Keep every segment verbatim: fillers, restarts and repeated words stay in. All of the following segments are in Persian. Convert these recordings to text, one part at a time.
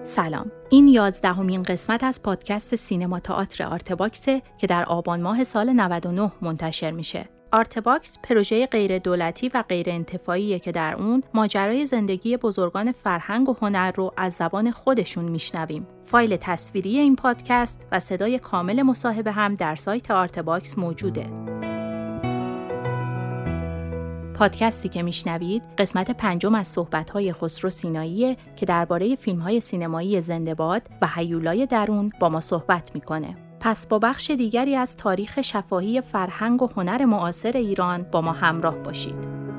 سلام، این یازدهمین قسمت از پادکست سینما تئاتر آرتباکسه که در آبان ماه سال نود و نه منتشر میشه. آرتباکس پروژه غیر دولتی و غیر انتفاعیه که در اون ماجرای زندگی بزرگان فرهنگ و هنر رو از زبان خودشون میشنویم. فایل تصویری این پادکست و صدای کامل مصاحبه هم در سایت آرتباکس موجوده. پادکستی که میشنوید قسمت پنجم از صحبت‌های خسرو سیناییه که درباره فیلم‌های سینمایی زنده‌باد و هیولای درون با ما صحبت میکنه. پس با بخش دیگری از تاریخ شفاهی فرهنگ و هنر معاصر ایران با ما همراه باشید.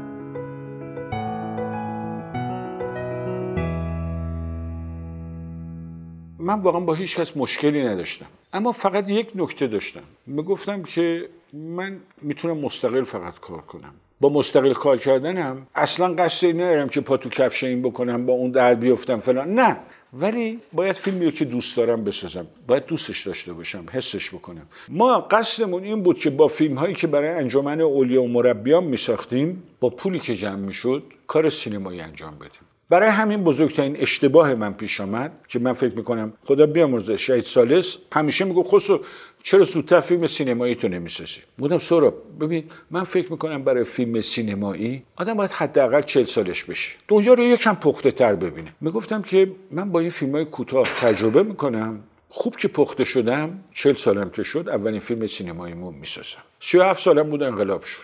من واقعا با هیچ کس مشکلی نداشتم، اما فقط یک نکته داشتم. میگفتم که من میتونم مستقل فقط کار کنم. با مستقل کار کردنم اصلا قصد این ندارم که پا تو کفش این بکنم، با اون در بیفتم فلان، نه. ولی باید فیلمی رو که دوست دارم بسازم، باید دوستش داشته باشم، حسش بکنم. ما قصدمون این بود که با فیلم هایی که برای انجمن اولیا و مربیان میساختیم، با پولی که جمع میشد کار سینمایی انجام بدیم. برای همین بزرگترین اشتباه من پیش آمد که من فکر میکنم خدا بیامرزه شهید ثالث همیشه میگه خسرو چرا زودتر فیلم سینمایی تو نمیسازی؟ بودم سهراب ببین، من فکر میکنم برای فیلم سینمایی آدم باید حداقل چهل سالش بشه، دنیا رو یکم پخته تر ببینه. میگفتم که من با این فیلمای کوتاه تجربه میکنم، خوب که پخته شدم، چهل سالم که شد اولین فیلم سینماییمو میسازم. سی و هفت سالم بود انقلاب شد.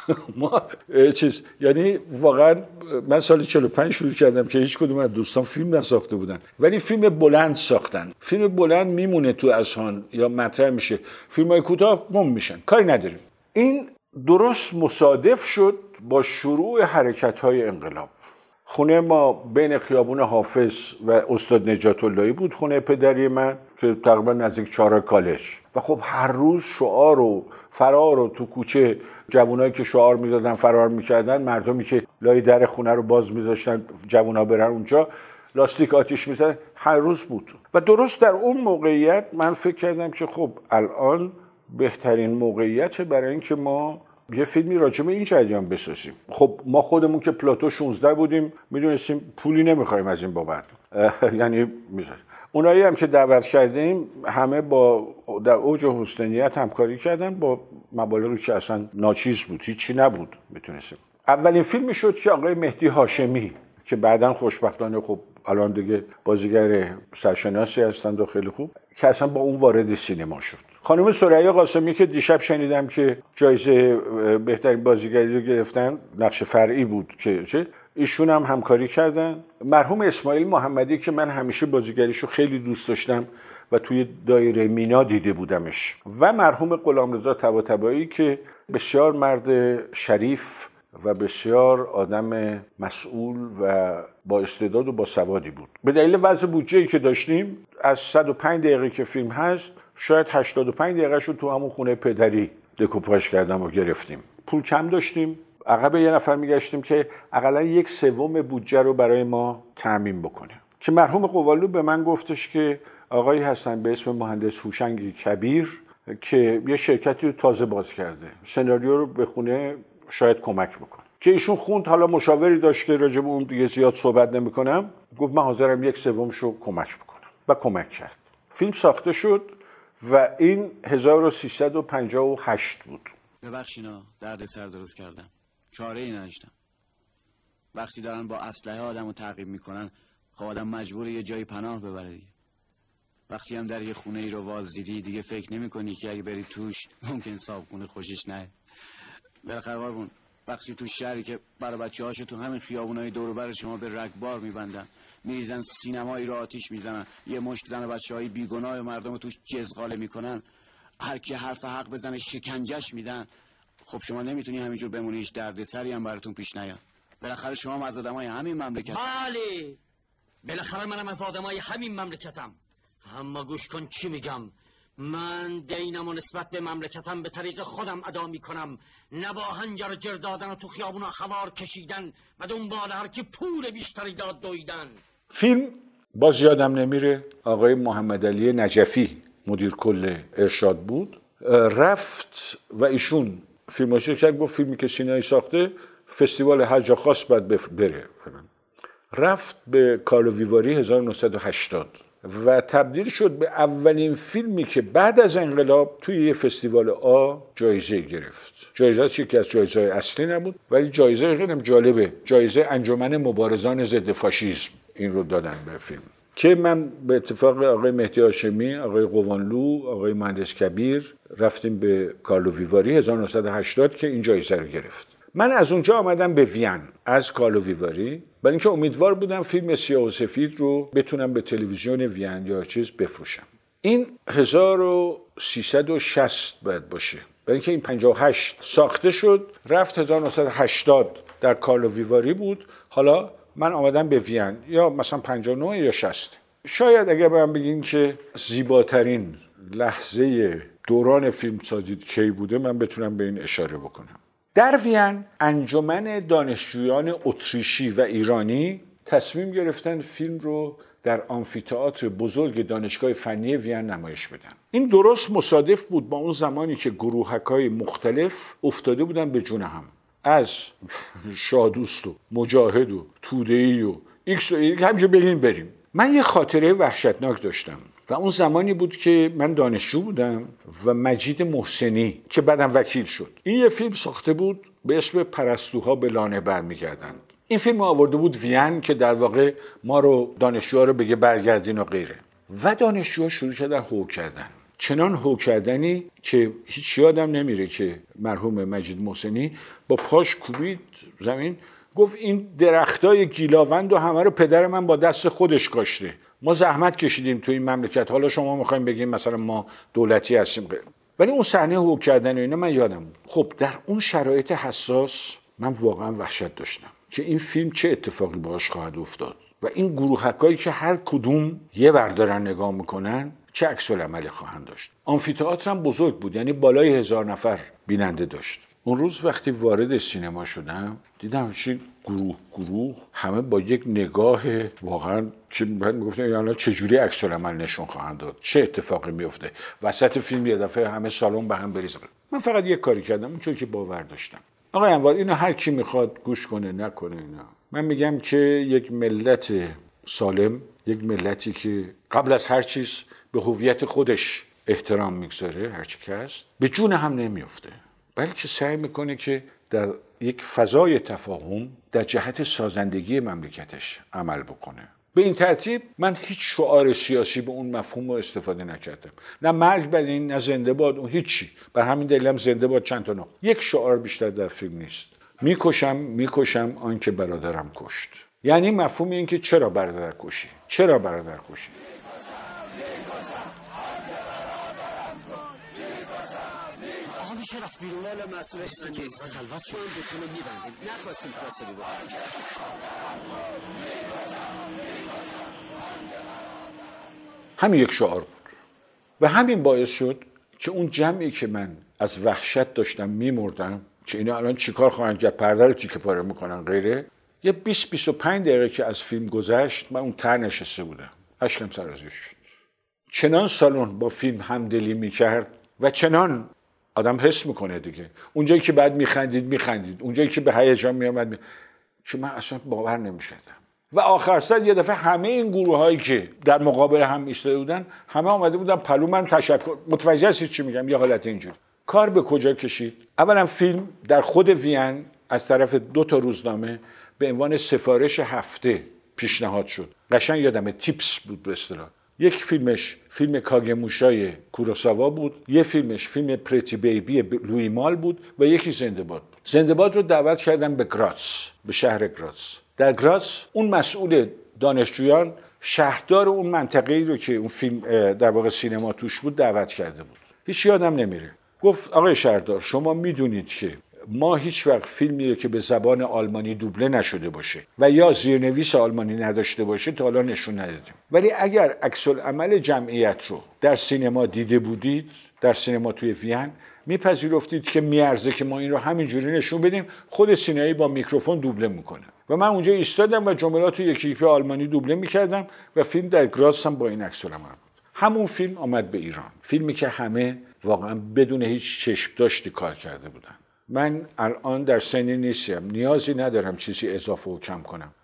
ما چیز یعنی واقعا من سال چهل و پنج شروع کردم که هیچ کدوم از دوستان فیلم نساخته بودن، ولی فیلم بلند ساختن. فیلم بلند میمونه تو اذهان یا مطرح میشه، فیلمای کوتاه گم میشن، کاری نداریم. این درست مصادف شد با شروع حرکت‌های انقلاب. خونه ما بین خیابون حافظ و استاد نجات اللهی بود، خونه پدری من که تقریبا نزدیک چهار کالج، و خب هر روز شعار و فرار و تو کوچه جوانایی که شعار میدادن فرار میکردن، مردمی که لای در خونه رو باز میذاشتن جوانا برن اونجا لاستیک آتیش میزدن، هر روز بود. و درست در اون موقعیت من فکر کردم که خب الان بهترین موقعیت برای اینکه ما یه فیلمی راجع به این جریان بسازیم. خب ما خودمون که پلاتو شانزده بودیم، میدونستیم پولی نمیخوایم از این بابت، یعنی میذاریم. اونایی هم که دعوت کردیم همه با در اوج حسنیت همکاری کردن با مبالغی که اصلا ناچیز بود، هیچی نبود میتونستیم. اولین فیلمی شد که آقای مهدی هاشمی که بعداً خوشبختانه خب الان دیگه بازیگر سرشناسی هستند و خیلی خوب، که اصلا با اون وارد سینما شد. خانم ثریا قاسمی که دیشب شنیدم که جایزه بهترین بازیگری رو گرفتن، نقش فرعی بود که چه ایشون هم همکاری کردن. مرحوم اسماعیل محمدی که من همیشه بازیگریشو خیلی دوست داشتم و توی دایره مینا دیده بودمش، و مرحوم غلامرضا طباطبایی که بسیار مرد شریف و بسیار آدم مسئول و با استعداد و با سوادی بود. به دلیل وضع بودجه‌ای که داشتیم، از صد و پنج دقیقه که فیلم هست شاید هشتاد و پنج دقیقه شو تو همون خونه پدری دکوپاژ کردم و گرفتیم. پول کم داشتیم، عقب یه نفر میگشتیم که حداقل یک سوم بودجه رو برای ما تامین بکنه، که مرحوم قوالو به من گفتش که آقایی هستن به اسم مهندس هوشنگ کبیر که یه شرکتی رو تازه باز کرده، سناریو رو بخونه شاید کمک بکنه. که ایشون خوند، حالا مشاوری داشت که راجع به اون دیگه زیاد صحبت نمی‌کنم، گفت من حاضرم یک سومشو کمک بکنم و کمک کرد. فیلم ساخته شد و این هزار و سیصد و پنجاه و هشت بود. ببخشینا درد سر درست کردم، چاره‌ای نداشتم. وقتی دارن با اسلحه آدمو تعقیب میکنن، خب آدم مجبوره یه جایی پناه ببره دیگه. وقتی هم در یه خونه ای رو واز دیدی، دیگه فکر نمی‌کنی که اگه بری توش ممکن صاحبخونه خوشش نیاد. بالاخره قربون وقتی تو شهری که برای بچه‌هاشو تو همین خیابونای دور و بر شما به رگبار میبندن، میریزن سینمایی رو آتیش میزنن، یه مشت زن بچه‌های بیگناه مردم توش جزغاله میکنن، هر کی حرف حق بزنه شکنجهش میدن، خب شما نمیتونی همینجور بمونی، هیچ دردسری هم براتون پیش نیاد. بالاخره شما از آدمای همین مملکت. بله بالاخره منم از آدمای همین مملکتم. اما گوش کن چی میگم. من دینم و نسبت به مملکتم به طریق خودم ادا میکنم، نه با هنجر جر دادن و تو خیابون خوار کشیدن و دنبال هر کی پول بیشتری داد دویدن. فیلم باز یادم نمیره، آقای محمد علی نجفی مدیر کل ارشاد بود، رفت و ایشون فیلماشو کرد، گفت فیلمی که سینایی ساخته فستیوال هر جا خواست باید بره. رفت به کارلو ویواری هزار و نهصد و هشتاد و تبدیل شد به اولین فیلمی که بعد از انقلاب توی یه فستیوال آ جایزه گرفت. جایزه یکی از جایزه‌های اصلی نبود، ولی جایزه خیلی جالبه، جایزه انجمن مبارزان ضد فاشیسم این رو دادن به فیلم که من به اتفاق آقای مهدی هاشمی، آقای قوانلو، آقای مهندس کبیر رفتیم به کارلو ویواری هزار و نهصد و هشتاد که این جایزه رو گرفت. من از اونجا آمدم به وین از کارلو ویواری، برای اینکه امیدوار بودم فیلم سیاه و سفید رو بتونم به تلویزیون وین یا چیز بفروشم. این هزار و سیصد و شصت باید باشه، برای اینکه این پنجاه و هشت ساخته شد، رفت هزار و نهصد و هشتاد در کارلو ویواری بود. حالا من آمدم به وین، یا مثلا پنجاه و نه یا شصت. شاید اگر من بگین که زیباترین لحظه دوران فیلمسازی کی بوده، من بتونم به این اشاره بکنم. در وین انجمن دانشجویان اتریشی و ایرانی تصمیم گرفتن فیلم رو در آمفی‌تئاتر بزرگ دانشگاه فنی وین نمایش بدن. این درست مصادف بود با اون زمانی که گروهک‌های مختلف افتاده بودن به جون هم، از شادوست و مجاهد و توده‌ای و ایکس و ایک، همینجا بگیم بریم. من یه خاطره وحشتناک داشتم و اون زمانی بود که من دانشجو بودم و مجید محسنی که بعدم وکیل شد، این یه فیلم ساخته بود به اسم پرستوها به لانه برمیگردند. این فیلم آورده بود وین که در واقع ما رو دانشجوها رو بگه برگردین و غیره، و دانشجوها شروع کردن هو کردن، چنان هو کردنی که هیچ یادم نمیره که مرحوم مجید محسنی با پاش کوبید زمین، گفت این درختای گیلاوند و همه رو پدر من با دست خودش کاشته، ما زحمت کشیدیم تو این مملکت، حالا شما میخوایم بگیم مثلا ما دولتی هستیم. ولی اون صحنه هو کردن و اینا من یادم بود. خب در اون شرایط حساس من واقعا وحشت داشتم که این فیلم چه اتفاقی باهاش خواهد افتاد و این گروهکایی که هر کدوم یه ور دارن نگاه میکنن چه عکس العملی خواهند داشت. آمفی‌تئاتر هم بزرگ بود، یعنی بالای هزار نفر بیننده داشت. اون روز وقتی وارد سینما شدم دیدم چه گروه گروه همه با یک نگاه واقعا که من میگفتم یعنی چجوری عکس العمل نشون خواهند داد، چه اتفاقی میفته وسط فیلم یه دفعه همه سالن به هم بریزه. من فقط یک کاری کردم، اون چیزی که باور داشتم. آقای انوار اینو هر کی میخواد گوش کنه نکنه اینا، من میگم که یک ملت سالم، یک ملتی که قبل از هر چیز به هویت خودش احترام میگذاره، هر چی که هست، به جون هم نمیفته، بلکه سعی میکنه که در یک فضای تفاهم در جهت سازندگی مملکتش عمل بکنه. به این ترتیب من هیچ شعار سیاسی به اون مفهوم رو استفاده نکردم، نه مرگ بر این، نه زنده باد، اون هیچی. بر همین دلیلم زنده باد چند تا نه. یک شعار بیشتر در فیلم نیست. میکشم میکشم آن که برادرم کشت. یعنی مفهوم این که چرا برادر کشی؟ چرا برادر کشی؟ میشه رفت بیرون والا مسئولش نیست. خلوت شو بتونه میبندیم، نخواستیم فاصله بکنیم. همین یک شعار بود و همین باعث شد که اون جمعی که من از وحشت داشتم میمردم که اینا الان چیکار خواهند کرد، پرده رو تیکه پاره میکنن غیره، یه بیست بیست و پنج دقیقه که از فیلم گذشت من اون ته نشسته بودم، اشکم سرازیر شد. چنان سالن با فیلم همدلی میکرد و چنان آدم حس میکنه دیگه، اونجایی که بعد میخندید میخندید، اونجایی که به هیجان میامد می... که من اصلا باور نمی‌کردم. و آخر سر یه دفعه همه این گروه هایی که در مقابل هم ایستاده بودن همه آمده بودن پلو من تشکر، متوجه هستید چی میگم؟ یه حالت اینجوری. کار به کجا کشید؟ اولا فیلم در خود وین از طرف دو تا روزنامه به عنوان سفارش هفته پیشنهاد شد. قشنگ یادمه تیپس بود به اصطلاح. یک فیلمش فیلم کاگموشای کوروساوا بود، یک فیلمش فیلم پرتی بیبی لوی مال بود و یکی زنده باد بود. زنده باد رو دعوت کردن به گراц، به شهر گراц. در گراץ اون مسئول دانشجویان شهردار اون منطقه‌ای رو که اون فیلم در واقع سینما توش بود دعوت کرده بود. هیچ یادم نمیره. گفت آقای شهردار شما میدونید که ما هیچ وقت فیلمی که به زبان آلمانی دوبله نشده باشه و یا زیرنویس آلمانی نداشته باشه تا حالا نشون ندادیم، ولی اگر عکس العمل جمعیت رو در سینما دیده بودید، در سینما توی وین، میپذیرفتید که میارزه که ما این رو همینجوری نشون بدیم. خود سینمایی با میکروفون دوبله میکنه و من اونجا ایستادم و جملات یکی یکی آلمانی دوبله میکردم و فیلم در گراץ هم با این عکس العمل بود. همون فیلم آمد به ایران، فیلمی که همه واقعا بدون هیچ چشم داشتی کار کرده بودن. من الان در سنی نیستم، نیازی ندارم چیزی اضافه و کم کنم.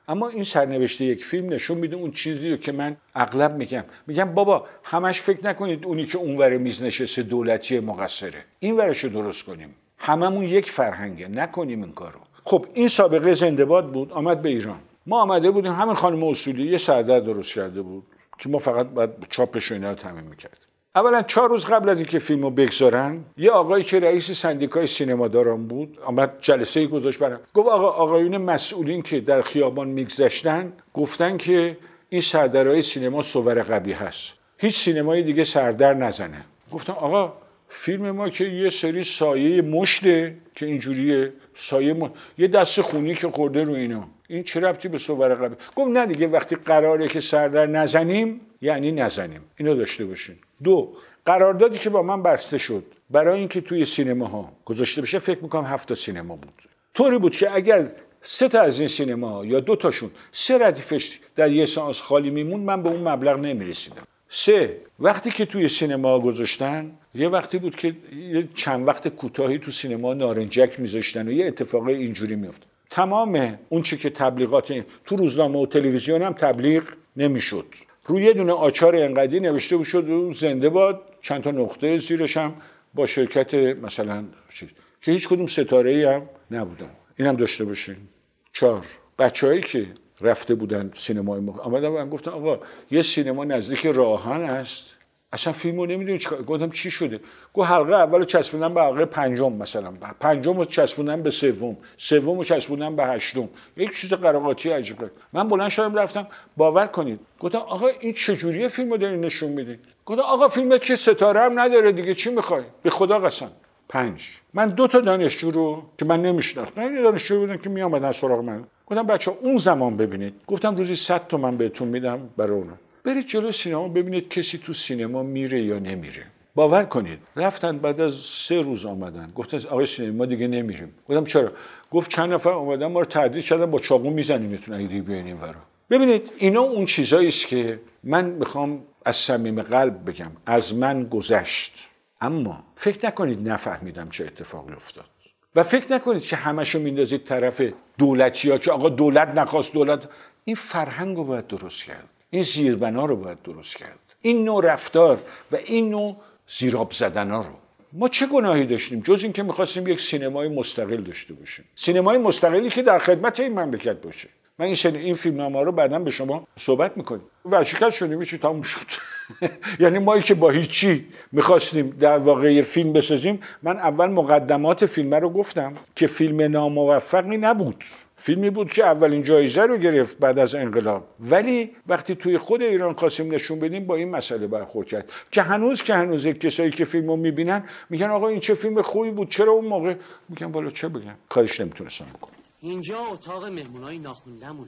اما این سرنوشته یک فیلم نشون میده اون چیزی رو که من اغلب میگم میگم بابا همش فکر نکنید اونی که اونور میز نشسته دولتی مقصره، این ورشو درست کنیم، هممون یک فرهنگه، نکنیم این کارو. خب این سابقه زنده باد بود، آمد به ایران. ما آمده بودیم، همین خانم اصولی یه سردر درست کرده بود که ما فقط بعد چاپش و اینا رو تامین میکردیم. اولا چهار روز قبل از اینکه فیلمو بگذارن، یه آقایی که رئیس سندیکای سینماداران بود آمد جلسه گذاشت برام، گفت آقا آقایون مسئولین که در خیابان میگذشتن گفتن که این سردرهای سینما صور قبیح هست، هیچ سینمای دیگه سردر نزنه. گفتم آقا فیلم ما که یه سری سایه مشته که اینجوریه، سایه مشت. یه دست خونی که خورده رو اینا، این چه ربطی به صور قبیح؟ گفت نه دیگه وقتی قراره که سردر نزنیم یعنی نزنیم، اینو داشته باشین. دو، قراردادی که با من بسته شد برای اینکه توی سینماها گذاشته بشه، فکر میکنم هفت تا سینما بود، طوری بود که اگر سه تا از این سینماها یا دو تاشون سه ردیفش در یه سانس خالی میمون، من به اون مبلغ نمیرسیدم. سه، وقتی که توی سینما گذاشتن، یه وقتی بود که یه چند وقت کوتاهی تو سینما نارنجک میذاشتن و یه اتفاق اینجوری میفته. تمام اون چی که تبلیغات تو روزنامه و تلویزیون هم تبلیغ نمیشد. روی یه دونه آچار انقدی نوشته بود شد زنده باد، چند تا نقطه زیرش هم با شرکت مثلا چیز که هیچ کدوم ستاره‌ای هم نبودن. اینم داشته باشین. چهار، بچه‌هایی که رفته بودن سینمای مخ آمدن و گفتن آقا یه سینما نزدیک راهن است، اصلا فیلمو نمیدونی چیکار. گفتم چی شده؟ گفت حلقه اولو چسبوندن به حلقه پنجم، مثلا پنجمو چسبوندن به سوم، سومو چسبوندن به هشتم، یک چیز قراقاتی عجیبه. من بلند شدم رفتم، باور کنید گفتم آقا این چه جوریه فیلمو داری نشون میدی؟ گفتم آقا فیلمت که ستاره هم نداره دیگه، چی میخوای؟ به خدا قسم. پنج، من دو تا دانشجو رو که من نمیشناختم، این دانشجو بودن که میآمدن سراغ من، گفتم بچه‌ها اون زمان ببینید، گفتم روزی صد تومن بهتون میدم برای اون، برید جلو سینما ببینید کسی تو سینما میره یا نمیره. باور کنید رفتن بعد از سه روز آمدن گفتن آقای سینما دیگه نمیریم. گفتم چرا؟ گفت چند نفر اومدن ما رو تهدید کردن با چاقو میزنیمتون اگه دیگه بیاین اینورا. ببینید اینا اون چیزایی است که من میخوام از صمیم قلب بگم از من گذشت، اما فکر نکنید نفهمیدم چه اتفاقی افتاد و فکر نکنید که همشو میندازید طرف دولتی‌ها که آقا دولت نخواست. دولت این فرهنگ رو باید درست کرد، این زیربنا رو باید درست کرد، این نوع رفتار و این نوع زیراب زدنا رو. ما چه گناهی داشتیم جز این که می‌خواستیم یک سینمای مستقل داشته باشیم، سینمای مستقلی که در خدمت این مملکت باشه. من این سن... این فیلمنامه رو بعداً به شما صحبت می‌کنیم. ورشکست شدیم میشه تموم شد. یعنی ما که با هیچی می‌خواستیم در واقع فیلم بسازیم، من اول مقدمات فیلم رو گفتم که فیلم ناموفقی نبود، فیلمی بود که اولین جایزه رو گرفت بعد از انقلاب، ولی وقتی توی خود ایران خواستیم نشون بدیم با این مسئله برخورد کرد که هنوز که هنوز کسایی که فیلمو میبینن میگن آقا این چه فیلم خوبی بود، چرا اون موقع؟ میگن والا چه بگم، کارش نمیتونستم بکنم. اینجا اتاق مهمونای ناخونده‌مونه.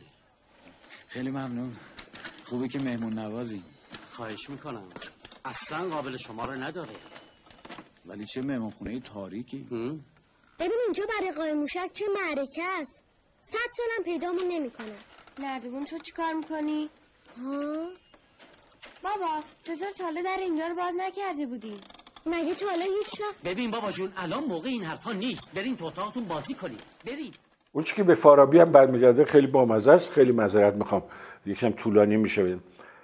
خیلی ممنون، خوبه که مهمون نوازی. خواهش میکنم، اصلا قابل شما رو نداره. ولی چه مهمونخونه تاریکی. ببین اینجا برای قایم موشک چه معرکه است، صد سالم پیدامون نمیکنه. نردبون شو چیکار میکنی؟ ها؟ بابا چطور تا حالا در اینجا رو باز نکرده بودی؟ مگه تا حالا هیچ وقت؟ ببین بابا جون الان موقع این حرفا نیست، برین تو اتاقتون بازی کنید، برید. اون چیزی که به فارابی هم برمیگرده خیلی بامزه است، خیلی معذرت میخوام یکم طولانی میشه.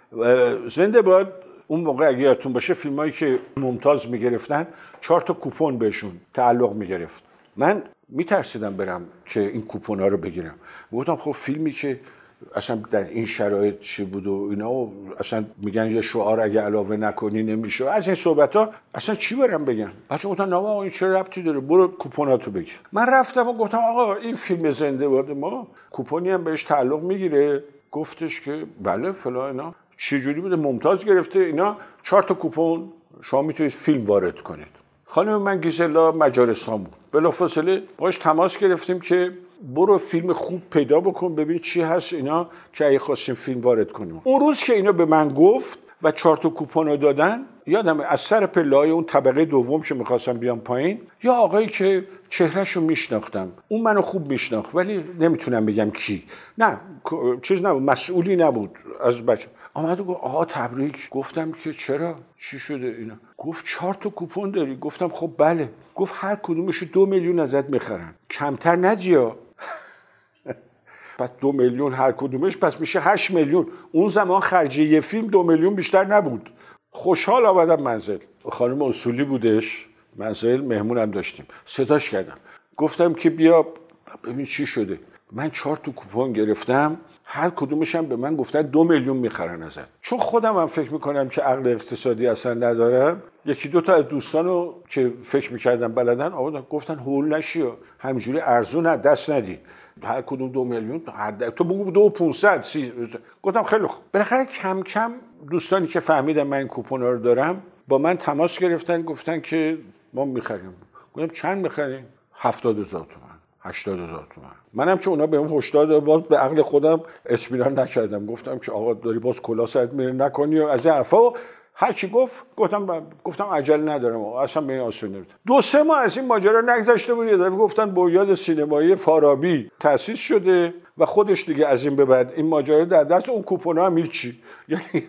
زنده باد اون موقع اگه یادتون باشه فیلمایی که ممتاز میگرفتن چهار تا کوپن بهشون تعلق میگرفت. من میترسیدم برم که این کوپن‌ها رو بگیرم. گفتم خب فیلمی که اصلا در این شرایط چی بود و اینا و اصلا میگن یه شعار اگه علاوه نکنی نمیشه، از این صحبت‌ها اصلا چی برم بگم؟ بچه گفتن نه آقا این چه ربطی داره، برو کوپناتو بگیر. من رفتم و گفتم آقا این فیلم زنده باد ما کوپنی هم بهش تعلق میگیره؟ گفتش که بله فلان اینا. چجوری بوده؟ ممتاز گرفته اینا، چهار تا کوپن شما میتونید فیلم وارد کنید. خانم من گیزلا مجارستان بود، بلافاصله باش تماس گرفتیم که برو فیلم خوب پیدا بکن ببین چی هست اینا که اگه خواستیم فیلم وارد کنیم. اون روز که اینا به من گفت و چهار تا کوپن رو دادن، یادم از سر پله‌های اون طبقه دوم که می‌خواستم بیام پایین، یا آقایی که چهرهشو میشناختم، اون منو خوب میشناخت ولی نمیتونم بگم کی، نه چیز نبود، مسئولی نبود از بچه، آمد و گفت آقا تبریک. گفتم که چرا؟ چی شده اینا؟ گفت چهار تا کوپن داری؟ گفتم خب بله. گفت هر کدومشو دو میلیون ازت میخرن، کمتر نجیا. بعد دو میلیون هر کدومش، پس میشه هشت میلیون. اون زمان خرجی یه فیلم دو میلیون بیشتر نبود. خوشحال آمدم منزل. خانم اصولی بودش منزل، مهمونم داشتیم. صداش کردم گفتم که بیا ببین چی شده. من چهار تا کوپن گرفتم، هر کدومش هم به من گفتن دو میلیون میخرن ازت. چون خودم هم فکر میکنم که عقل اقتصادی اصلا ندارم، یکی دو تا از دوستانو که فکر میکردم بلدن آوردن گفتن هول نشی، همینجوری ارزون دست ندی، هر کدوم دو میلیون، تو بگو دو پونصد. گفتم خیلی خوب. بالاخره کم کم دوستانی که فهمیدن من این کوپن رو دارم با من تماس گرفتن، گفتن که ما میخریم. گفتم چند میخریم؟ هفتاد هزار تومان، هشتاد هزار تومان. منم که اونا بهم هشدار دادن، باز به عقل خودم اطمینان نکردم. گفتم که آقا داری باز کلا سرت میره نکنی و از این حرفا. هر کی گفت گفتم گفتم عجله ندارم، اصلا به این آسونی نمیاد. دو سه ماه از این ماجرا نگذشته بود، یه دفعه گفتن بنیاد سینمایی فارابی تأسیس شده و خودش دیگه از این به بعد این ماجرا در دست اون کوپونا هم هیچی. یعنی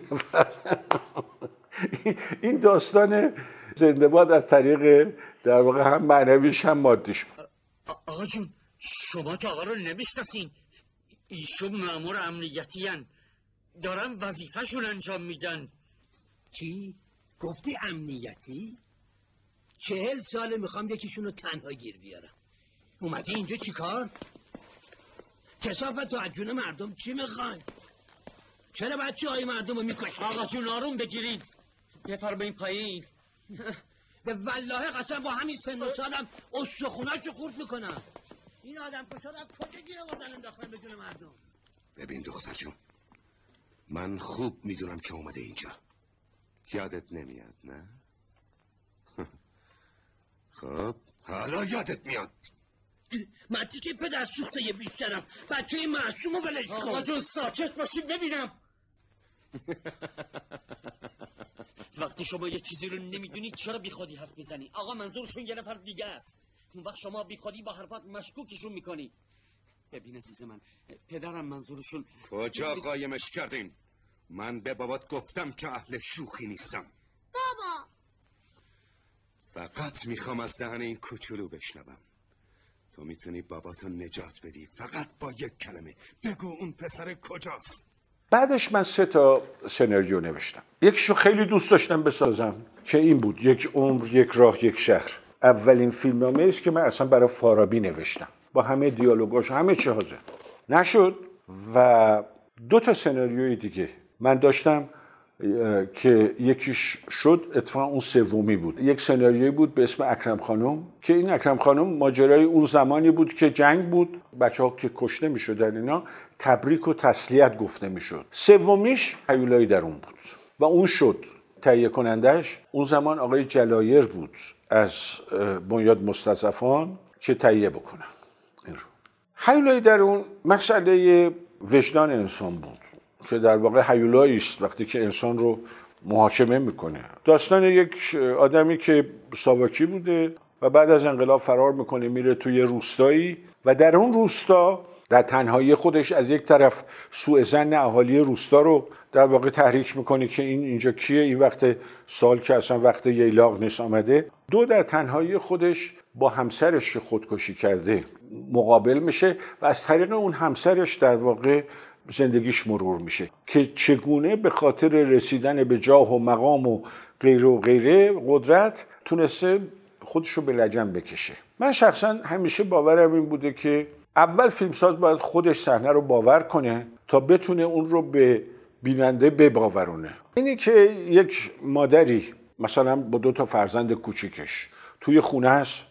این داستان زنده باد از طریق در واقع هم معنویش هم مادیش. آقا جون شما که آقا رو نمیشناسین، ایشون مأمور امنیتی هن. دارن وظیفه‌شون انجام میدن. چی؟ گفتی امنیتی؟ چهل ساله میخوام یکیشون رو تنها گیر بیارم. اومدی اینجا چی کار؟ کثافت تو از جون مردم چی میخواین؟ چرا بچه های مردم رو میکشید؟ آقا جون آروم بگیرید، بفرمایید پایین. به والله قسم با همین سن و سالم استخوناشو خورد میکنم. این آدم کشا رو از کجا گیر آوردن انداختن به جون مردم؟ ببین دختر جون، من خوب میدونم که اومده اینجا. یادت نمیاد نه؟ خب حالا یادت میاد. مردی که پدر سوخته یه بیشترم، بچه معصوم رو ولش کن. آقا جون ساکت باشید ببینم. وقتی شما یه چیزی رو نمیدونید چرا بی خودی حرف میزنی؟ آقا منظورشون یه نفر دیگه است. اون وقت شما بی خودی با حرفات مشکوکشون میکنی. ببین عزیز من، پدرم منظورشون کجا قایمش کردیم؟ من به بابات گفتم که اهل شوخی نیستم. بابا فقط میخوام از دهن این کوچولو بشنوم. تو میتونی باباتو نجات بدی، فقط با یک کلمه بگو اون پسر کجاست. بعدش من سه تا سناریو نوشتم. یکیشو خیلی دوست داشتم بسازم که این بود، یک عمر، یک راه، یک شهر. اولین فیلمنامه است که من اصلا برای فارابی نوشتم با همه دیالوگاش، همه چی حاضر. نشد. و دو تا سناریوی دیگه من داشتم که یکیش شد، اتفاقا اون سومی بود. یک سناریویی بود به اسم اکرم خانم که این اکرم خانم ماجرای اون زمانی بود که جنگ بود، بچه‌ها که کشته می‌شدن، اینا تبریک و تسلیت گفته می‌شد. سومیش هیولای درون بود و اون شد. تهیه کنندش اون زمان آقای جلایر بود از بنیاد مستضعفان که تهیه بکنن این رو. هیولای درون مسئله وجدان انسان بود که در واقع هیولایی است وقتی که انسان رو محاکمه میکنه. داستان یک آدمی که ساواکی بوده و بعد از انقلاب فرار میکنه، میره توی روستایی و در اون روستا در تنهایی خودش از یک طرف سوء ظن اهالی روستا رو در واقع تحریک میکنه که این اینجا کیه، این وقت سال که اصلا وقت ییلاق نیست آمده. دو، در تنهایی خودش با همسرش که خودکشی کرده مقابل میشه و از طریق اون همسرش در واقع زندگیش مرور میشه که چگونه به خاطر رسیدن به جاه و مقام و غیره و غیره قدرت تونسته خودش رو به لجن بکشه. من شخصا همیشه باورم این بوده که اول فیلمساز باید خودش صحنه رو باور کنه تا بتونه اون رو به بیننده بباورونه. اینی که یک مادری مثلا با دو تا فرزند کوچیکش توی خونه است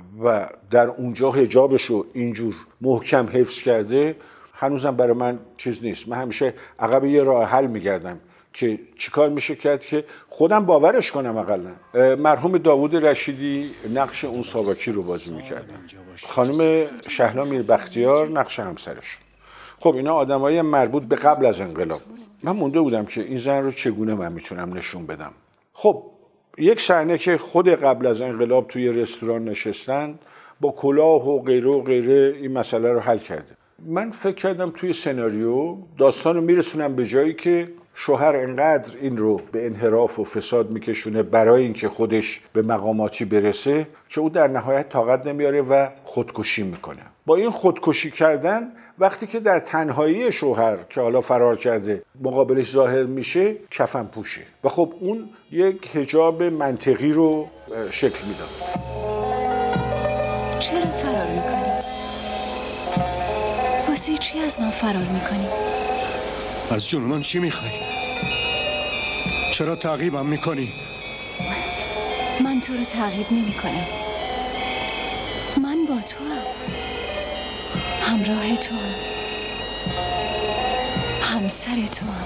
و در اونجا حجابش رو اینجور محکم حفظ کرده، هنوزم برای من چیز نیست. من همیشه عقب یه راه حل میگردم که چیکار میشه کرد که خودم باورش کنم. اقلا مرحوم داوود رشیدی نقش اون ساواکی رو بازی میکردن، خانم شهلا میربختیار نقش همسرش. خب اینا آدمای مربوط به قبل از انقلاب. من مونده بودم که این زن رو چگونه من میتونم نشون بدم. خب یک صحنه که خود قبل از انقلاب توی رستوران نشستن با کلاه و غیره و غیره این مسئله رو حل کرده. من فکر کردم توی سناریو داستان رو میرسونم به جایی که شوهر انقدر این رو به انحراف و فساد میکشونه برای اینکه خودش به مقاماتی برسه که او در نهایت طاقت نمیاره و خودکشی میکنه. با این خودکشی کردن وقتی که در تنهایی شوهر که حالا فرار کرده مقابلش ظاهر میشه کفن پوشه و خب اون یک حجاب منطقی رو شکل میداد. چرا فرار میکنی؟ واسه چی از من فرار میکنی؟ از جون من چی میخوای؟ چرا تعقیبم میکنی؟ من تو رو تعقیب نمیکنم. من با تو هم همراه تو هم همسر تو هم.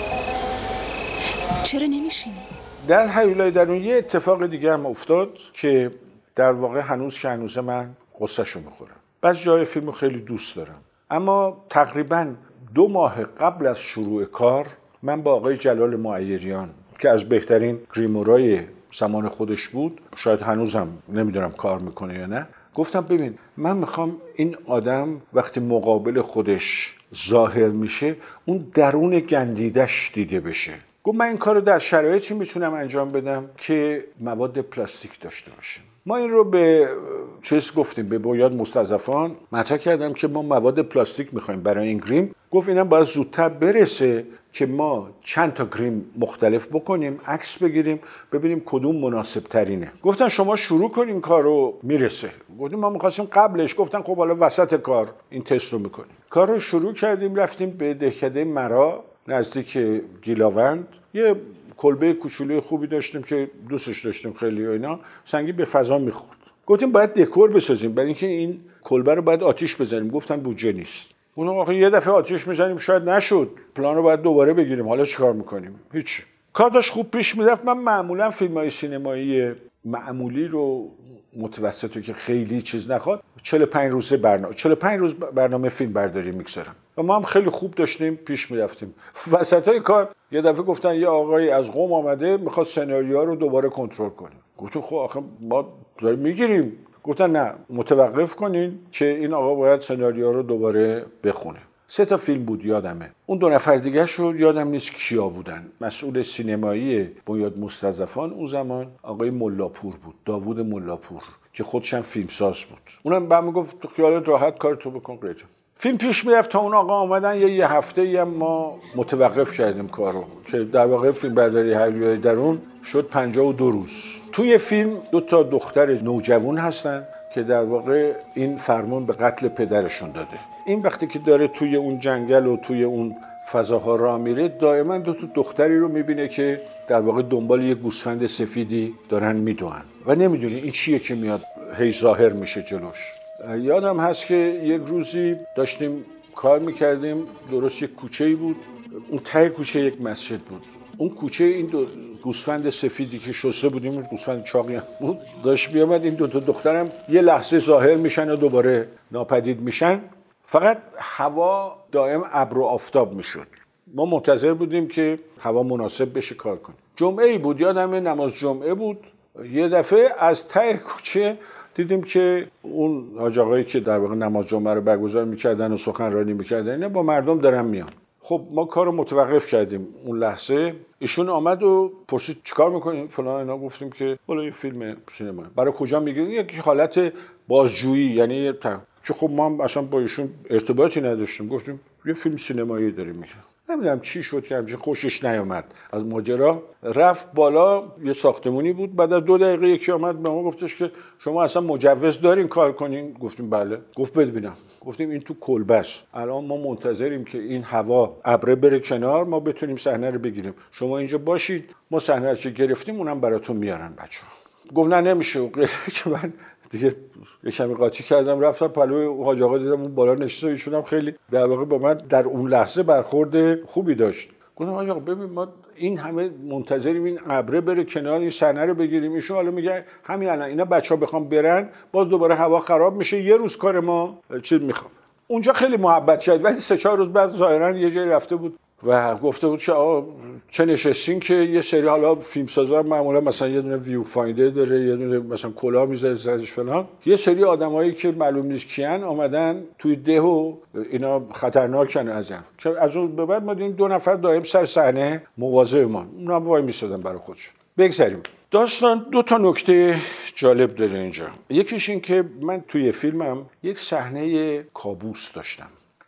چرا نمیشینی؟ در هیولای درون یه اتفاق دیگه هم افتاد که در واقع هنوز که هنوز من قصه‌شو میخورم. بعضی جای فیلمو خیلی دوست دارم، اما تقریباً دو ماه قبل از شروع کار من با آقای جلال معیریان که از بهترین گریمورای زمان خودش بود، شاید هنوزم نمیدونم کار میکنه یا نه، گفتم ببین من میخوام این آدم وقتی مقابل خودش ظاهر میشه اون درون گندیدش دیده بشه. گفت من این کارو در شرایطی میتونم انجام بدم که مواد پلاستیک داشته باشه. ما این رو به چیز گفتیم، به بنیاد مستضعفان مطرح کردم که ما مواد پلاستیک میخوایم برای این گریم. گفت اینم باید زودتر برسه که ما چند تا گریم مختلف بکنیم، عکس بگیریم، ببینیم کدوم مناسب ترینه. گفتن شما شروع کنین کارو، میرسه. گفتیم ما می‌خواستیم قبلش. گفتن خب حالا وسط کار این تست رو میکنیم. کار رو شروع کردیم، رفتیم به دهکده مرا نزدیک گیلاوند. یه کلبه کوچولوی خوبی داشتیم که دوستش داشتیم خیلی و اینا، سنگی به فضا میخورد. گفتیم باید دکور بسازیم، برای اینکه این کلبه رو باید آتیش بزنیم. گفتن بودجه نیست. اون آخه یه دفعه آتیش میزنیم شاید نشد، پلان رو باید دوباره بگیریم، حالا چیکار میکنیم؟ هیچ. کار داشت خوب پیش میرفت. من معمولا فیلم‌های سینمایی معمولی رو متوسطی که خیلی چیز نخواد چهل و پنج روزه برنامه چهل و پنج روز برنامه فیلم برداری میگذارم و ما هم خیلی خوب داشتیم پیش میرفتیم. وسطای کار یه دفعه گفتن یه آقای از قم آمده میخواد سناریوها رو دوباره کنترل کنه. گفتم خب آخه ما داریم میگیریم. گفتن نه متوقف کنین که این آقا باید سناریو رو دوباره بخونه. سه تا فیلم بود یادمه. اون دو نفر دیگه شو یادم نیست کیا بودن. مسئول سینمایی بنیاد مستضعفان اون زمان آقای ملاپور بود، داوود ملاپور که خودش هم فیلمساز بود. اونم بهم گفت تو خیالت راحت کارتو بکن قیچم. فیلم پیش میرفت تا اون آقا آمدن. یه یه هفته هم ما متوقف کردیم کارو که در واقع فیلم برداری هیولای درون شد پنجاه و دو روز. توی فیلم دو تا دختر نوجوان هستن که در واقع این فرمان به قتل پدرشون داده. این وقتی که داره توی اون جنگل و توی اون فضاها راه میره دائما دو تا دختری رو میبینه که در واقع دنبال یه گوسفند سفیدی دارن میدوئن و نمیدونه این چیه که میاد هی ظاهر میشه جلوش. یادم هست که یک روزی داشتیم کار میکردیم، درست یک کوچه‌ای بود، اون ته کوچه یک مسجد بود. اون کوچه این دو گوسفند سفیدی که شسته بودیم، گوسفند چاقی هم بود، داشت میامد. این دو تا دخترم یه لحظه ظاهر میشن و دوباره ناپدید میشن. فقط هوا دائم ابر و آفتاب میشد. ما منتظر بودیم که هوا مناسب بشه کار کنیم. جمعه ای بود، یادم نماز جمعه بود. یه دفعه از ته کوچه دیدیم که اون حاج آقایی که در واقع نماز جمعه رو برگزار میکردن و سخنرانی میکردن اینا با مردم دارن میان. خب ما کارو متوقف کردیم. اون لحظه ایشون آمد و پرسید چیکار میکنیم فلان اینا. گفتیم که والا یه فیلم سینما. برای کجا میگید؟ یک حالت بازجویی، یعنی که خب ما هم اصلا با ایشون ارتباطی نداشتیم. گفتیم یه فیلم سینمایی داریم میگه. نمیدونم چی شد که همچین خوشش نیامد از ماجرا. رفت بالا، یه ساختمونی بود. بعد از دو دقیقه یکی آمد به ما گفتش که شما اصلا مجوز دارین کار کنین؟ گفتیم بله. گفت ببینم. گفتیم این تو کلبه است، الان ما منتظریم که این هوا ابره بره کنار ما بتونیم صحنه رو بگیریم، شما اینجا باشید، ما صحنه رو گرفتیم اونم براتون میارن بچه‌ها. گفت نه نمیشه. که من دیگه یه کمی قاطی کردم، رفتم پلوی حاج آقا، دیدم اون بالا نشسته، ایشون هم خیلی در واقع با من در اون لحظه برخورد خوبی داشت. گفتم حاج آقا ببین ما این همه منتظریم این ابره بره کنار این صحنه رو بگیریم، ایشون حالا میگه همین الان اینا بچه‌ها بخوام برن باز دوباره هوا خراب میشه، یه روز کار ما چی میخوام. اونجا خیلی محبت کرد، ولی سه چهار روز بعد ظاهرا یه جایی رفته بود و گفته بود که آقا چه نشستین که یه سری حالا فیلمسازا معمولا مثلا یه دونه ویو فایندر داره، یه دونه مثلا کلاه میذاره سرش فلان، یه سری آدمایی که معلوم نیست کیان آمدن توی ده و اینا خطرناکن ازم. که از اون به بعد ما دیدیم دو نفر دائم سر صحنه مواظبمان، اونا هم وای میسادن برای خودشون. بگذریم. داستان دو تا نکته جالب داره اینجا. یکیش این که من توی فیلمم یک صحنه کابوس داشتم،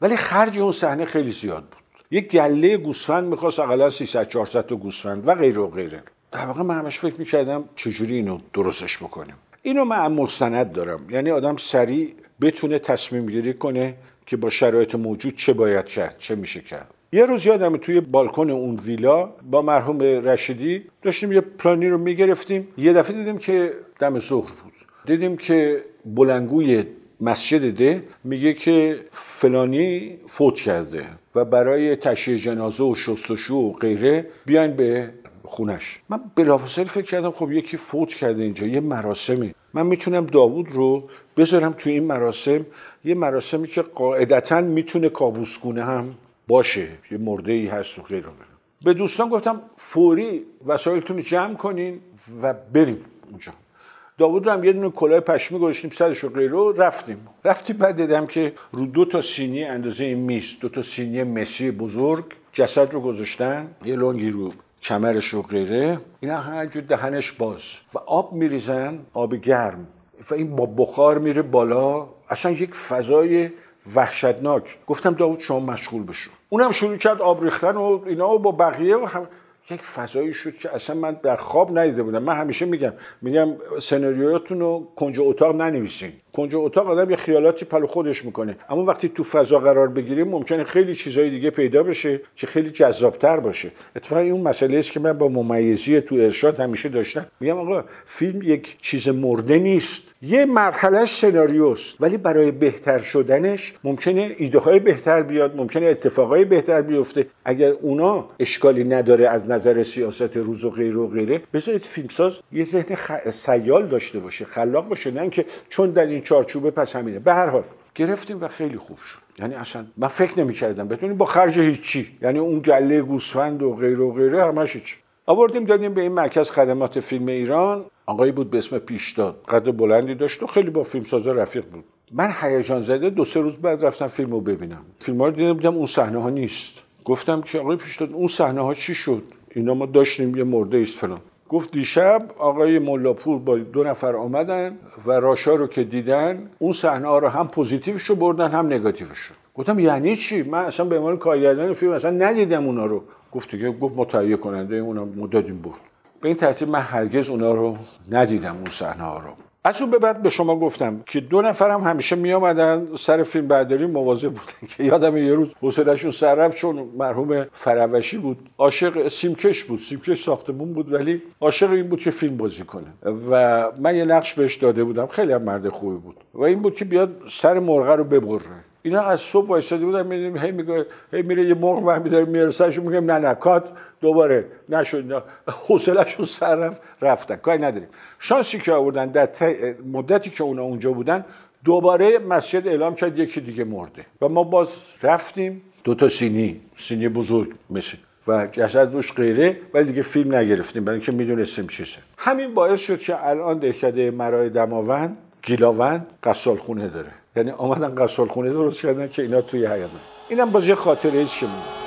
ولی خرج اون صحنه خیلی زیاد بود. یک گله گوسفند می‌خواست حداقل سیصد چهارصد تا گوسفند و غیره و غیره. در واقع من همش فکر می‌کردم چجوری اینو درستش بکنیم. اینو من مستند دارم، یعنی آدم سریع بتونه تصمیم گیری کنه که با شرایط موجود چه باید کرد، چه میشه کرد. یه روز یادمه توی بالکن اون ویلا با مرحوم رشیدی داشتیم یه پلانی رو میگرفتیم. یه دفعه دیدیم که دم ظهر بود، دیدیم که بلندگوی مسجد ده میگه که فلانی فوت کرده و برای تشییع جنازه و شستشو و غیره بیاین به خونش. من بلافاصله فکر کردم خب یکی فوت کرده اینجا، یه مراسمی، من میتونم داوود رو بذارم توی این مراسم، یه مراسمی که قاعدتاً میتونه کابوسگونه هم باشه، یه مرده‌ای هست و غیره. به دوستان گفتم فوری وسایلتون رو جمع کنین و بریم اونجا. داوود رو هم یه دونه کلاه پشمی گذاشتیم سرش و غیره و رفتیم. رفتیم بعد دیدم که رو دو تا سینی اندازه این میز، دو تا سینی مسی بزرگ جسد رو گذاشتن، یه لنگی رو کمرش و غیره، اینا هر جور دهنش باز و آب میریزن، آب گرم و این با بخار میره بالا، اصلا یک فضای وحشتناک. گفتم داوود شما مشغول بشو. اونم شروع کرد آب ریختن و اینا و با بقیه و هم... یک فضایی شد که اصلا من در خواب ندیده بودم. من همیشه میگم میگم سناریوهاتون رو کنج اتاق ننویسین. کنج اتاق آدم یه خیالاتی پلو خودش میکنه، اما وقتی تو فضا قرار بگیریم ممکنه خیلی چیزای دیگه پیدا بشه که خیلی جذابتر باشه. اتفاقا این اون مسئله است که من با ممیزی تو ارشاد همیشه داشتم. میگم آقا فیلم یک چیز مرده نیست، یه مرحلهش سناریوست، ولی برای بهتر شدنش ممکنه ایده های بهتر بیاد، ممکنه اتفاقای بهتر بیفته. اگر اونا اشکالی نداره از نظر سیاست روز و غیره و غیره، بذارید فیلمساز یه ذهن خ... سیال داشته باشه، خلاق باشه، نه اینکه چون در این چارچوبه پس همینه. به هر حال گرفتیم و خیلی خوب شد. یعنی اصلا من فکر نمی‌کردم بتونیم با خرج هیچی، یعنی اون گله گوسفند و غیره و غیره همش هیچ. آوردیم دادیم به این مرکز خدمات فیلم ایران. آقایی بود به اسم پیشداد، قد بلندی داشت و خیلی با فیلمسازا رفیق بود. من هیجان زده دو سه روز بعد رفتم فیلمو ببینم. فیلم‌ها رو دیدم، دیدم اون صحنه‌ها نیست. گفتم که آقای پیشداد اون صحنه‌ها چی شد؟ اینا ما داشتیم یه مرده است فلان. گفت دیشب آقای ملاپور با دو نفر آمدن و راشا رو که دیدن اون صحنه ها رو هم پوزیتیوش رو بردن هم نگاتیوش رو. گفتم یعنی چی؟ من اصلا به عنوان کارگردان فیلم اصلا ندیدم اونا رو. گفت دیگه گفت ما تهیه کننده اونا مدادیم برد. به این ترتیب من هرگز اونا رو ندیدم اون صحنه ها رو. از اون به بعد به شما گفتم که دو نفرم همیشه می آمدن سر فیلم برداری مواظب بودن که یادم یه روز حوصله‌شون سر رفت، چون مرحوم فروشی بود عاشق سیمکش بود، سیمکش ساختمون بود ولی عاشق این بود که فیلم بازی کنه و من یه نقش بهش داده بودم، خیلی هم مرد خوبی بود و این بود که بیاد سر مرغ رو ببره. اینا از صبح وایساده بودن می‌دیدیم هی میگه هی میره یه مرغ برمی داره میرسهش، میگم نه نه کات دوباره نشد، حوصله‌شون سر رفت رفتن. کاری نداریم. شانسی که آوردن در مدتی که اونا اونجا بودن دوباره مسجد اعلام کرد یکی دیگه مرده و ما باز رفتیم دو تا سینی سینی بزرگ میشه و جسد روش غیره، ولی دیگه فیلم نگرفتیم برای اینکه میدونستیم چیه. همین باعث شد که الان دهکده مرای دماوند گیلاوند غسالخونه داره، یعنی آمدن غسالخونه درست کردن که اینا توی حیاط. اینم باز یه خاطره ایست که مونده.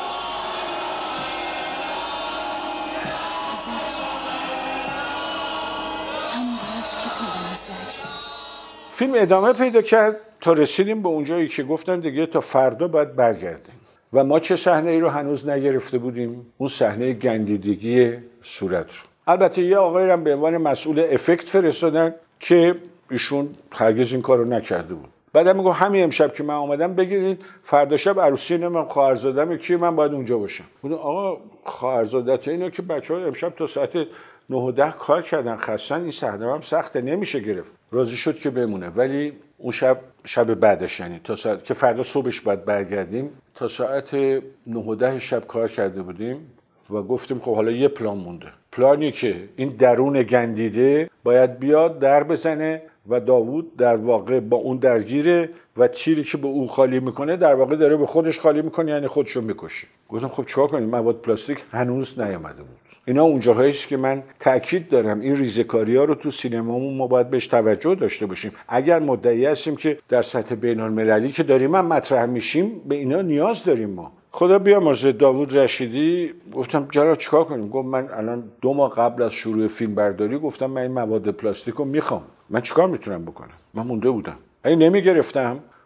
فیلم ادامه پیدا کرد تا رسیدیم به اونجایی که گفتن دیگه تا فردا باید برگردیم و ما چه صحنه ای رو هنوز نگرفته بودیم؟ اون صحنه گندیدگی صورت رو. البته یه آقایی رو به عنوان مسئول افکت فرستادن که ایشون هرگز این کارو نکرده بود. بعدم میگم همین امشب که من اومدم بگیرید فردا شب عروسی من خواهرزادم کی من باید اونجا باشم. گفتم آقا خواهرزادت اینا که بچه‌ها امشب تا ساعت نه و ده کار کردن خستن، این صحنه هم سخته نمیشه گرفت. راضی شد که بمونه، ولی اون شب شب بعدش یعنی تا ساعت که فردا صبحش باید برگردیم تا ساعت نه و ده شب کار کرده بودیم و گفتیم خب حالا یه پلان مونده. پلانی که این درون گندیده باید بیاد در بزنه و داوود در واقع با اون درگیره و تیری که به او خالی میکنه در واقع داره به خودش خالی میکنه، یعنی خودشو میکشه. گفتم خب چیکار کنیم؟ مواد پلاستیک هنوز نیامده بود. اینا اونجاهاییست که من تاکید دارم این ریزه‌کاری‌ها رو تو سینمامون ما باید بهش توجه داشته باشیم. اگر مدعی هستیم که در سطح بین‌المللی که داریم هم مطرح میشیم، به اینا نیاز داریم ما. خدا بیامرزه داوود رشیدی. گفتم جرا چیکار کنیم؟ گفت من الان دو ماه قبل از شروع فیلم برداری گفتم من این مواد پلاستیک رو میخوام. من چیکار میتونم بکنم؟ من مونده بودم. اگه نمیگرفتم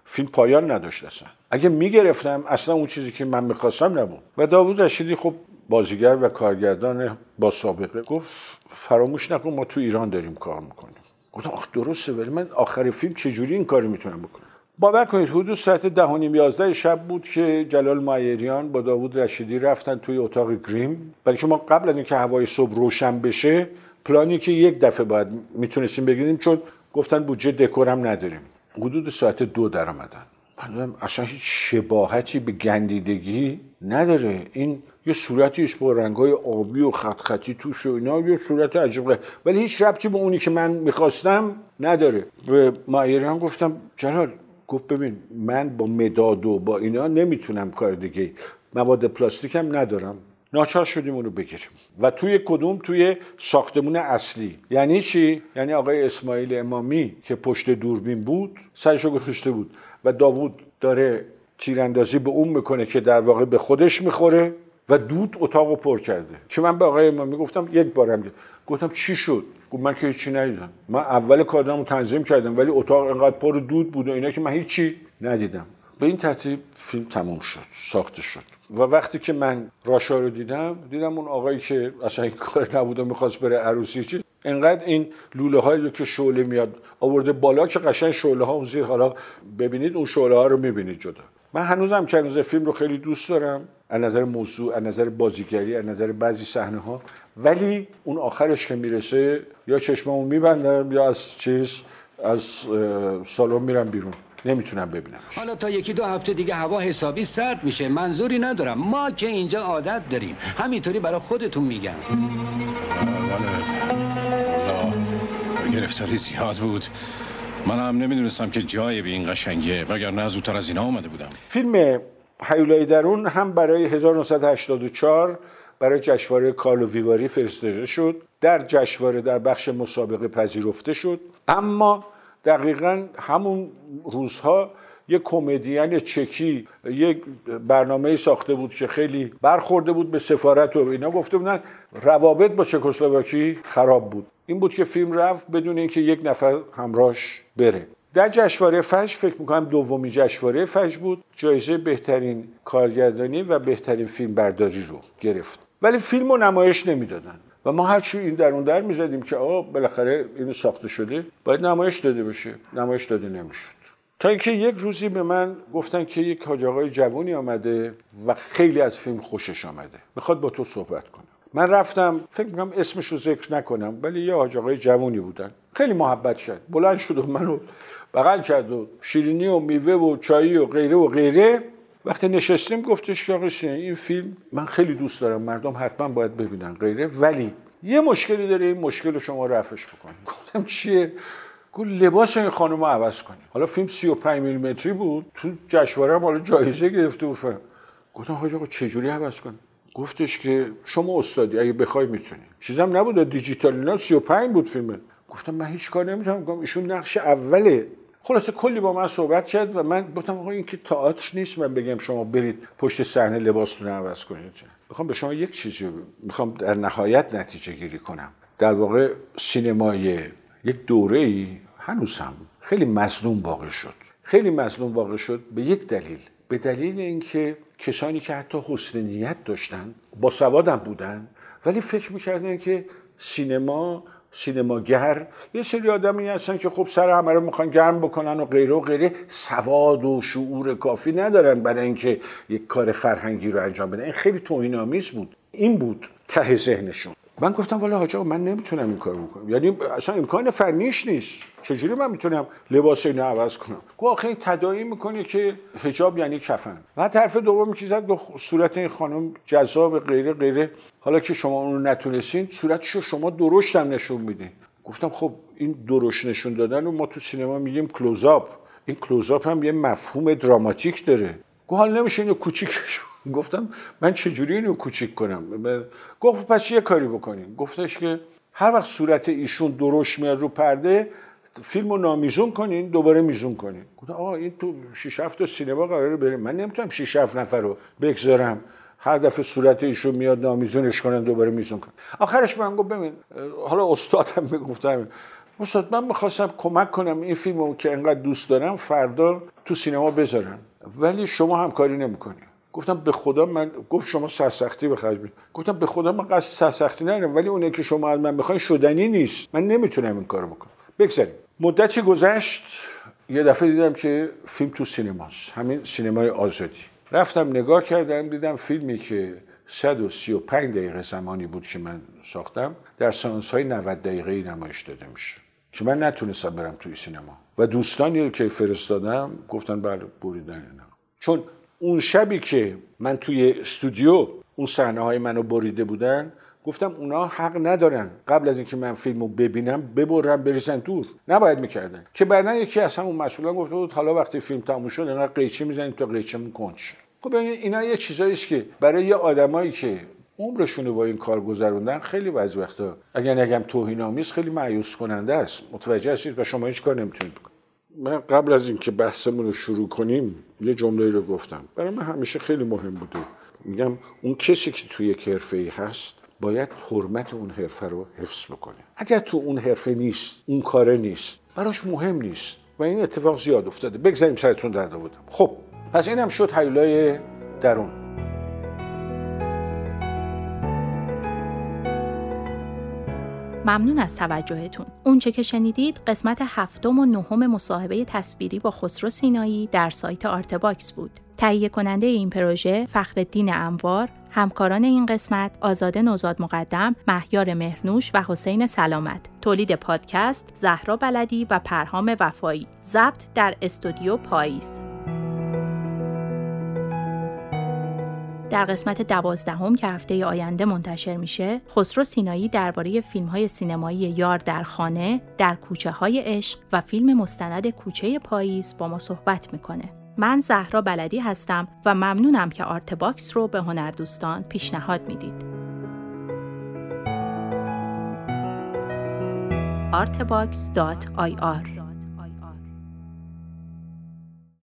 فیلم پایان نداشت اصلا. اگه میگرفتم اصلا اون چیزی که من میخواستم نبود. و داوود رشیدی خب بازیگر و کارگردان با سابقه گفت فراموش نکن ما تو ایران داریم کار میکنیم. گفتم آخ درسته، ولی من آخر فیلم چجوری این کاری میتونم بکنم؟ باور کنید حدود ساعت ده و نیم یازده شب بود که جلال معیریان با داوود رشیدی رفتن توی اتاق گریم، بلکه ما قبل از اینکه هوای صبح روشن بشه پلانی که یک دفعه باید میتونستیم بگیریم، چون گفتن بودجه دکورم نداریم. حدود ساعت دو در آمدن. من اصلا هیچ شباهتی به گندیدگی نداره، این یه صورتیش با رنگ‌های آبی و خط خطی توش و اینا، یه صورت عجیبه، ولی هیچ ربطی به اونی که من می‌خواستم نداره. به معیریان گفتم جلال، گفت ببین من با مداد و با اینا نمیتونم کار دیگه، مواد پلاستیکم ندارم. ناچار شدیم اونو بکشیم. و توی کدوم؟ توی ساختمون اصلی. یعنی چی؟ یعنی آقای اسماعیل امامی که پشت دوربین بود سرشو گذاشته بود و داوود داره تیراندازی به اون میکنه که در واقع به خودش میخوره و دود اتاقو پر کرده. که من به آقای امامی گفتم یک بارم گفتم چی شد؟ گفت من که هیچی ندیدم. من اول کارمو تنظیم کردم ولی اتاق انقدر پر دود بود و اینا که من هیچی ندیدم. به این ترتیب فیلم تمام شد، ساخته شد. و وقتی که من راشا رو دیدم، دیدم اون آقایی که اصلا این کار نبود و می‌خواست بره عروسی چیز، انقدر این لوله هایی که شعله میاد آورده بالا که قشنگ شعله ها اون زیر، حالا ببینید اون شعله ها رو می‌بینید جدا. من هنوزم که هنوز فیلم رو خیلی دوست دارم، از نظر موضوع، از نظر بازیگری، از نظر بعضی صحنه ها، ولی اون آخرش که میرسه یا چشمامو میبندم یا از چیز از سالن میرم بیرون، نمیتونم ببینم. حالا تا یکی دو هفته دیگه هوا حسابی سرد میشه، منظوری ندارم، ما که اینجا عادت داریم، همینطوری برای خودتون میگم. والا گرفتاری زیاد بود، من هم نمیدونستم که جای به این قشنگیه، وگرنه زودتر از اینا اومده بودم. فیلم هیولای درون هم برای هزار و نهصد و هشتاد و چهار برای جشنواره کارلو ویواری فرستاده شد. در جشنواره در بخش مسابقه پذیرفته شد، اما دقیقاً همون روزها یک کمدین چکی یک برنامه ساخته بود که خیلی برخورده بود به سفارت و اینا، گفته بودن روابط با چکسلواکی خراب بود. این بود که فیلم رفت بدون اینکه یک نفر همراهش بره. در جشنواره فجر فکر میکنم دومی جشنواره فجر بود، جایزه بهترین کارگردانی و بهترین فیلم برداری رو گرفت، ولی فیلمو نمایش نمیدادن و ما هرچی این در اون در میزدیم که آقا بالاخره اینو ساخته شده باید نمایش داده بشه، نمایش داده نمیشد. تا اینکه یک روزی به من گفتن که یک حاج آقای جوانی آمده و خیلی از فیلم خوشش آمده، میخواد با تو صحبت کنه. من رفتم، فکر میکنم اسمش رو ذکر نکنم، ولی یه حاج آقای جوانی بودن، خیلی محبت کرد، بلند شد و منو بغل کرد و شیرینی و میوه و چایی و غیره و غیره. وقتی نشستیم گفتش که آقا این فیلم من خیلی دوست دارم، مردم حتما باید ببینن غیره، ولی یه مشکلی داره، این مشکل رو شما رفعش بکنید. گفتم چیه؟ گفت لباس این خانم رو عوض کنید. حالا فیلم سی و پنج میلیمتری بود، تو جشنواره هم حالا جایزه گرفته بود. گفتم حاج آقا چجوری عوض کنیم؟ گفتش که شما استادی، اگه بخوای میتونی. چیزام نبود دیجیتال، اینا سی و پنج بود فیلم. گفتم من هیچ کار نمیتونم کنم، ایشون نقش اوله. خلاصه کلی با من صحبت کرد و من گفتم آقا این که تئاتر نیست من بگم شما برید پشت صحنه لباستون رو عوض کنید. میخوام به شما یک چیزی میخوام در نهایت نتیجه گیری کنم. در واقع سینمای یک دوره‌ای هنوز هم خیلی مظلوم واقع شد. خیلی مظلوم واقع شد به یک دلیل، به دلیل اینکه کسانی که حتی حسن نیت داشتن، با سواد هم بودن، ولی فکر می‌کردن که سینما سینماگر یه سری آدمی هستن که خب سر همه رو میخوان گرم بکنن و غیره و غیره، سواد و شعور کافی ندارن برای اینکه یک کار فرهنگی رو انجام بدن. این خیلی توهین‌آمیز بود. این بود ته ذهنشون. من گفتم والا حاج آقا من نمیتونم این کارو بکنم، یعنی اصلا امکان فنیش نیست، چجوری من میتونم لباس اینو عوض کنم؟ گفت آخه این تداعی میکنه که حجاب یعنی کفن. بعد طرف دومی که زد گفت صورت این خانم جذاب غیره غیره، حالا که شما اون رو نتونستین صورتشو شما درشت هم نشون میدین. گفتم خب این درشت نشون دادن رو ما تو سینما میگیم کلوزآپ، این کلوزآپ هم یه مفهوم دراماتیک داره. گفت حال نمیشه اینو کوچیکش. گفتم من چجوری اینو کوچیک کنم؟ گفت پس یه کاری بکنیم. گفتش که هر وقت صورت ایشون درشت میاد رو پرده فیلمو نامیزون کنین دوباره میزون کنین. گفتم آقا این تو شش هفت تا سینما قراره بریم، من نمیتونم شش هفت نفر رو بگذارم هر دفعه صورت ایشون میاد نامیزونش کنن دوباره میزون کنن. آخرش من گفت ببین، حالا استادم میگفتم استاد من میخواستم کمک کنم این فیلمو که انقدر دوست دارم فردا تو سینما بذارم، ولی شما همکاری نمیکنی. گفتم به خدا من، گفت شما سرسختی به خرج بدید. گفتم به خدا من قصد سرسختی ندارم، ولی اونه که شما از من میخواین شدنی نیست، من نمیتونم این کارو بکنم. بگذاریم. مدتی گذشت، یه دفعه دیدم که فیلم تو سینماست، همین سینمای آزادی. رفتم نگاه کردم، دیدم فیلمی که صد و سی و پنج دقیقه زمانی بود که من ساختم در سانس‌های نود دقیقه‌ای نمایش داده میشه که من نتونستم برم توی سینما و دوستانی که فرستادم گفتن بله بریدن اینا. چون اون شبی که من توی استودیو اون صحنه‌های منو بریده بودن، گفتم اونا حق ندارن قبل از اینکه من فیلمو ببینم ببرن بریزن دور، نباید میکردن. که بعدن یکی از همون مسئولان گفته بود حالا وقتی فیلم تموم شد انقدر قیچی میزنیم تا قیچمون کنچ. خب ببینید اینا یه چیزایی است که برای یه آدمایی که عمرشونو با این کار گذروندن خیلی بعضی وقتا اگر نگم توهین‌آمیز خیلی مایوس کننده است. متوجه هستید و شما هیچ کار نمیتونید بکنید. من قبل از اینکه بحثمون رو شروع کنیم یه جمله رو گفتم، برای من همیشه خیلی مهم بوده. میگم اون کسی که توی یک حرفه‌ای هست باید حرمت اون حرفه رو حفظ بکنه. اگر تو اون حرفه نیست، اون کاره نیست، براش مهم نیست و این اتفاق زیاد افتاده. بگذاریم سرتون درد آوردم. خب پس اینم شد هیولای درون. ممنون از توجهتون. اونچه که شنیدید قسمت هفتم و نهم مصاحبه تصویری با خسرو سینایی در سایت آرتباکس بود. تهیه کننده این پروژه فخرالدین انوار، همکاران این قسمت آزاده نوزاد مقدم، مهیار مهرنوش و حسین سلامت. تولید پادکست زهرا بلدی و پرهام وفایی. ضبط در استودیو پاییز. در قسمت دوازدهم که هفته آینده منتشر میشه، خسرو سینایی درباره فیلم‌های سینمایی یار در خانه، در کوچه‌های عشق و فیلم مستند کوچه پاییز با ما صحبت میکنه. من زهرا بلدی هستم و ممنونم که آرتباکس رو به هنردوستان پیشنهاد میدید. آرتباکس دات آی آر